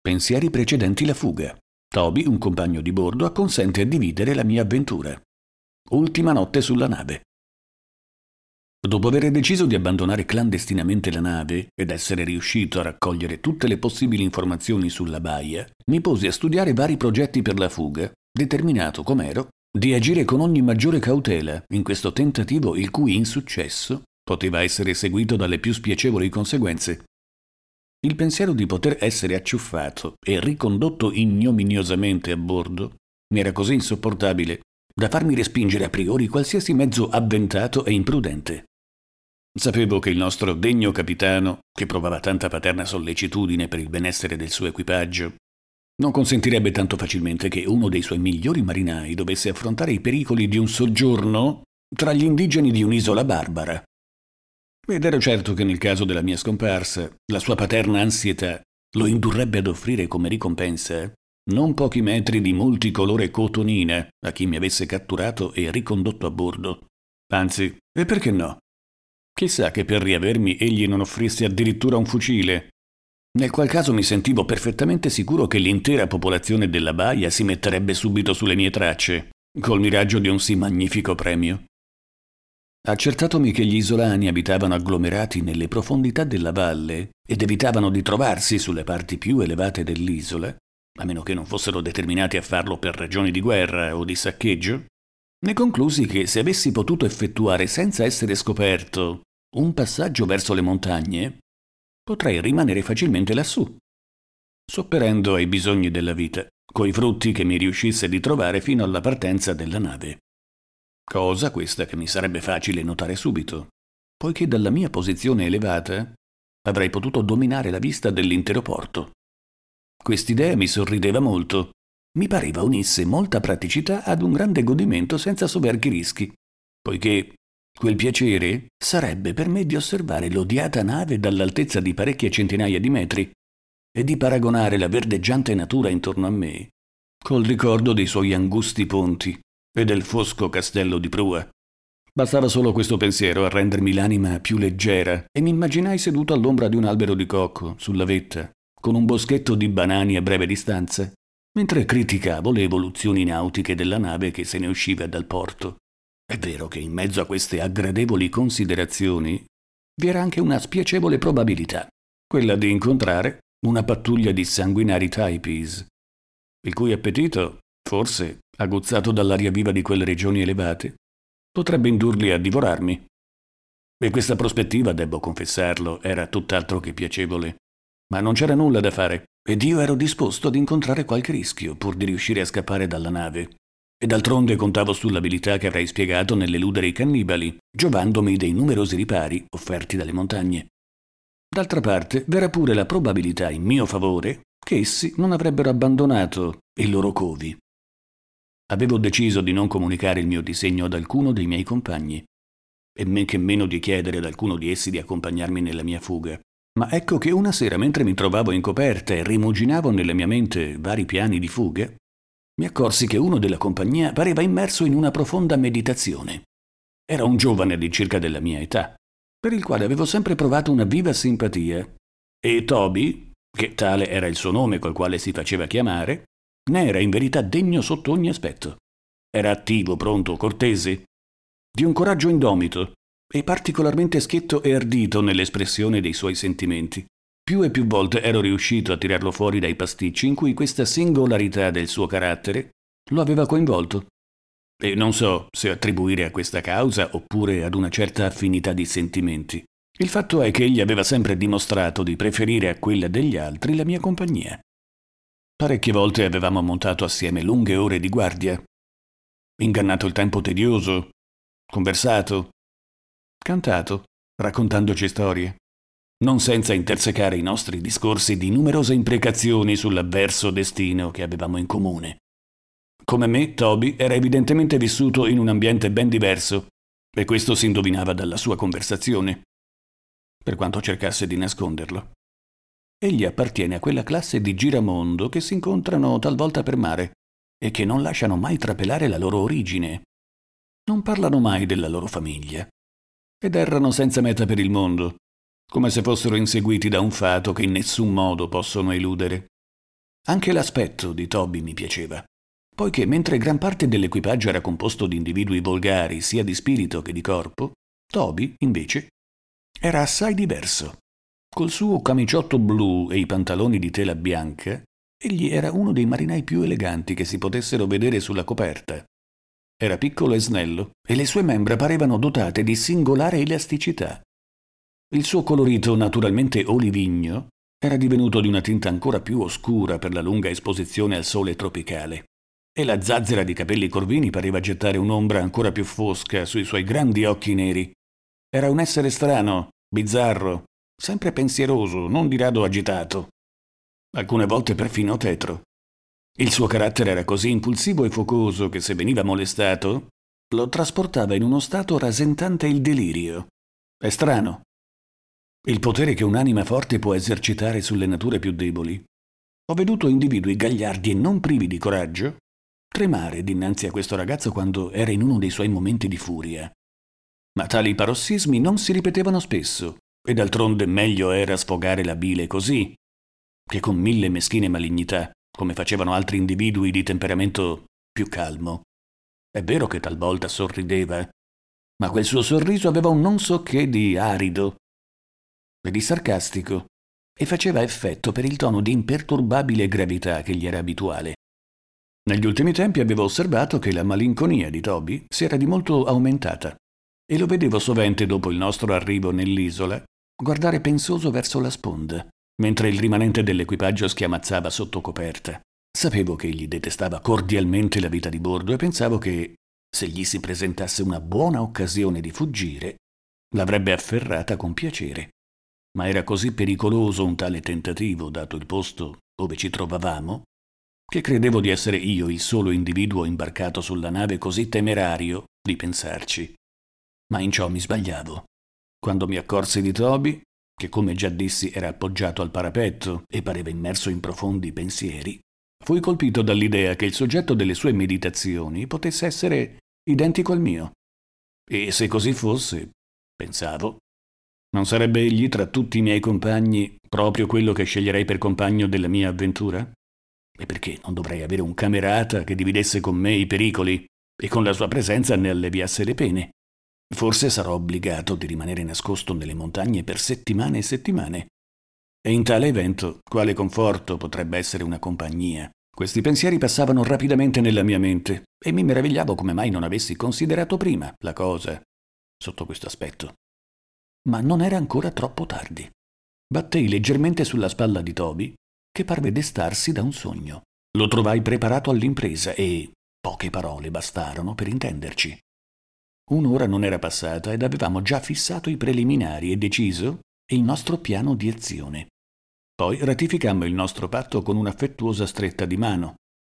Pensieri precedenti la fuga. Toby, un compagno di bordo, acconsente a dividere la mia avventura. Ultima notte sulla nave. Dopo aver deciso di abbandonare clandestinamente la nave ed essere riuscito a raccogliere tutte le possibili informazioni sulla baia, mi posi a studiare vari progetti per la fuga, determinato com'ero di agire con ogni maggiore cautela in questo tentativo il cui insuccesso poteva essere seguito dalle più spiacevoli conseguenze. Il pensiero di poter essere acciuffato e ricondotto ignominiosamente a bordo mi era così insopportabile da farmi respingere a priori qualsiasi mezzo avventato e imprudente. Sapevo che il nostro degno capitano, che provava tanta paterna sollecitudine per il benessere del suo equipaggio, non consentirebbe tanto facilmente che uno dei suoi migliori marinai dovesse affrontare i pericoli di un soggiorno tra gli indigeni di un'isola barbara. Ed ero certo che nel caso della mia scomparsa, la sua paterna ansietà lo indurrebbe ad offrire come ricompensa non pochi metri di multicolore cotonina a chi mi avesse catturato e ricondotto a bordo. Anzi, e perché no? Chissà che per riavermi egli non offrisse addirittura un fucile, nel qual caso mi sentivo perfettamente sicuro che l'intera popolazione della baia si metterebbe subito sulle mie tracce, col miraggio di un sì magnifico premio. Accertatomi che gli isolani abitavano agglomerati nelle profondità della valle ed evitavano di trovarsi sulle parti più elevate dell'isola, a meno che non fossero determinati a farlo per ragioni di guerra o di saccheggio, ne conclusi che se avessi potuto effettuare senza essere scoperto un passaggio verso le montagne, potrei rimanere facilmente lassù, sopperendo ai bisogni della vita, coi frutti che mi riuscisse di trovare fino alla partenza della nave. Cosa questa che mi sarebbe facile notare subito, poiché dalla mia posizione elevata avrei potuto dominare la vista dell'intero porto. Quest'idea mi sorrideva molto. Mi pareva unisse molta praticità ad un grande godimento senza soverchi rischi, poiché quel piacere sarebbe per me di osservare l'odiata nave dall'altezza di parecchie centinaia di metri e di paragonare la verdeggiante natura intorno a me col ricordo dei suoi angusti ponti e del fosco castello di prua. Bastava solo questo pensiero a rendermi l'anima più leggera e mi immaginai seduto all'ombra di un albero di cocco, sulla vetta, con un boschetto di banani a breve distanza, mentre criticavo le evoluzioni nautiche della nave che se ne usciva dal porto. È vero che in mezzo a queste aggradevoli considerazioni vi era anche una spiacevole probabilità, quella di incontrare una pattuglia di sanguinari Taipis, il cui appetito, forse, aguzzato dall'aria viva di quelle regioni elevate, potrebbe indurli a divorarmi. E questa prospettiva, debbo confessarlo, era tutt'altro che piacevole. Ma non c'era nulla da fare, ed io ero disposto ad incontrare qualche rischio pur di riuscire a scappare dalla nave. E d'altronde contavo sull'abilità che avrei spiegato nell'eludere i cannibali, giovandomi dei numerosi ripari offerti dalle montagne. D'altra parte, v'era pure la probabilità in mio favore che essi non avrebbero abbandonato i loro covi. Avevo deciso di non comunicare il mio disegno ad alcuno dei miei compagni, e men che meno di chiedere ad alcuno di essi di accompagnarmi nella mia fuga. Ma ecco che una sera, mentre mi trovavo in coperta e rimuginavo nella mia mente vari piani di fuga, mi accorsi che uno della compagnia pareva immerso in una profonda meditazione. Era un giovane all'incirca della mia età, per il quale avevo sempre provato una viva simpatia, e Toby, che tale era il suo nome col quale si faceva chiamare, ne era in verità degno sotto ogni aspetto. Era attivo, pronto, cortese, di un coraggio indomito e particolarmente schietto e ardito nell'espressione dei suoi sentimenti. Più e più volte ero riuscito a tirarlo fuori dai pasticci in cui questa singolarità del suo carattere lo aveva coinvolto. E non so se attribuire a questa causa oppure ad una certa affinità di sentimenti. Il fatto è che egli aveva sempre dimostrato di preferire a quella degli altri la mia compagnia. Parecchie volte avevamo montato assieme lunghe ore di guardia, ingannato il tempo tedioso, conversato, cantato, raccontandoci storie, non senza intersecare i nostri discorsi di numerose imprecazioni sull'avverso destino che avevamo in comune. Come me, Toby era evidentemente vissuto in un ambiente ben diverso, e questo si indovinava dalla sua conversazione, per quanto cercasse di nasconderlo. Egli appartiene a quella classe di giramondo che si incontrano talvolta per mare e che non lasciano mai trapelare la loro origine. Non parlano mai della loro famiglia ed errano senza meta per il mondo, come se fossero inseguiti da un fato che in nessun modo possono eludere. Anche l'aspetto di Toby mi piaceva, poiché mentre gran parte dell'equipaggio era composto di individui volgari sia di spirito che di corpo, Toby, invece, era assai diverso. Col suo camiciotto blu e i pantaloni di tela bianca, egli era uno dei marinai più eleganti che si potessero vedere sulla coperta. Era piccolo e snello, e le sue membra parevano dotate di singolare elasticità. Il suo colorito naturalmente olivigno era divenuto di una tinta ancora più oscura per la lunga esposizione al sole tropicale, e la zazzera di capelli corvini pareva gettare un'ombra ancora più fosca sui suoi grandi occhi neri. Era un essere strano, bizzarro, sempre pensieroso, non di rado agitato. Alcune volte perfino tetro. Il suo carattere era così impulsivo e focoso che se veniva molestato, lo trasportava in uno stato rasentante il delirio. È strano. Il potere che un'anima forte può esercitare sulle nature più deboli. Ho veduto individui gagliardi e non privi di coraggio tremare dinanzi a questo ragazzo quando era in uno dei suoi momenti di furia. Ma tali parossismi non si ripetevano spesso, e d'altronde meglio era sfogare la bile così, che con 1000 meschine malignità, come facevano altri individui di temperamento più calmo. È vero che talvolta sorrideva, ma quel suo sorriso aveva un non so che di arido e di sarcastico, e faceva effetto per il tono di imperturbabile gravità che gli era abituale. Negli ultimi tempi avevo osservato che la malinconia di Toby si era di molto aumentata, e lo vedevo sovente dopo il nostro arrivo nell'isola guardare pensoso verso la sponda, mentre il rimanente dell'equipaggio schiamazzava sotto coperta. Sapevo che egli detestava cordialmente la vita di bordo e pensavo che, se gli si presentasse una buona occasione di fuggire, l'avrebbe afferrata con piacere. Ma era così pericoloso un tale tentativo, dato il posto dove ci trovavamo, che credevo di essere io il solo individuo imbarcato sulla nave così temerario di pensarci. Ma in ciò mi sbagliavo. Quando mi accorsi di Toby, che come già dissi era appoggiato al parapetto e pareva immerso in profondi pensieri, fui colpito dall'idea che il soggetto delle sue meditazioni potesse essere identico al mio. E se così fosse, pensavo, non sarebbe egli tra tutti i miei compagni proprio quello che sceglierei per compagno della mia avventura? E perché non dovrei avere un camerata che dividesse con me i pericoli e con la sua presenza ne alleviasse le pene? Forse sarò obbligato di rimanere nascosto nelle montagne per settimane e settimane. E in tale evento, quale conforto potrebbe essere una compagnia? Questi pensieri passavano rapidamente nella mia mente e mi meravigliavo come mai non avessi considerato prima la cosa sotto questo aspetto. Ma non era ancora troppo tardi. Battei leggermente sulla spalla di Toby, che parve destarsi da un sogno. Lo trovai preparato all'impresa e poche parole bastarono per intenderci. Un'ora non era passata ed avevamo già fissato i preliminari e deciso il nostro piano di azione. Poi ratificammo il nostro patto con un'affettuosa stretta di mano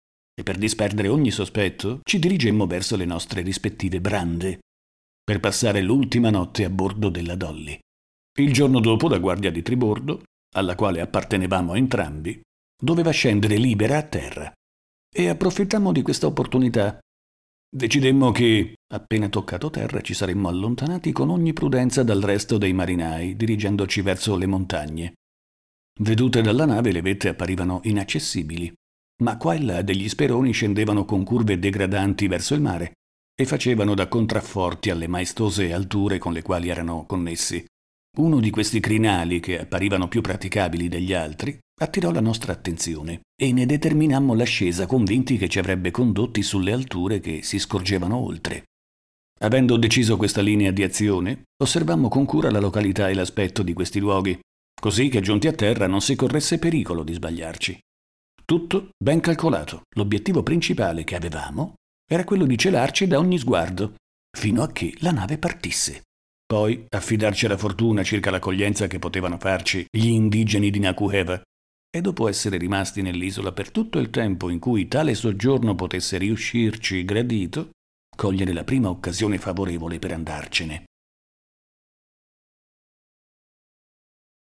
e per disperdere ogni sospetto ci dirigemmo verso le nostre rispettive brande per passare l'ultima notte a bordo della Dolly. Il giorno dopo la guardia di tribordo, alla quale appartenevamo entrambi, doveva scendere libera a terra e approfittammo di questa opportunità. Decidemmo che, appena toccato terra, ci saremmo allontanati con ogni prudenza dal resto dei marinai, dirigendoci verso le montagne. Vedute dalla nave, le vette apparivano inaccessibili, ma qua e là degli speroni scendevano con curve degradanti verso il mare e facevano da contrafforti alle maestose alture con le quali erano connessi. Uno di questi crinali, che apparivano più praticabili degli altri, attirò la nostra attenzione e ne determinammo l'ascesa convinti che ci avrebbe condotti sulle alture che si scorgevano oltre. Avendo deciso questa linea di azione, osservammo con cura la località e l'aspetto di questi luoghi, così che giunti a terra non si corresse pericolo di sbagliarci. Tutto ben calcolato. L'obiettivo principale che avevamo era quello di celarci da ogni sguardo, fino a che la nave partisse. Poi affidarci alla fortuna circa l'accoglienza che potevano farci gli indigeni di Nakuheva, e dopo essere rimasti nell'isola per tutto il tempo in cui tale soggiorno potesse riuscirci gradito, cogliere la prima occasione favorevole per andarcene.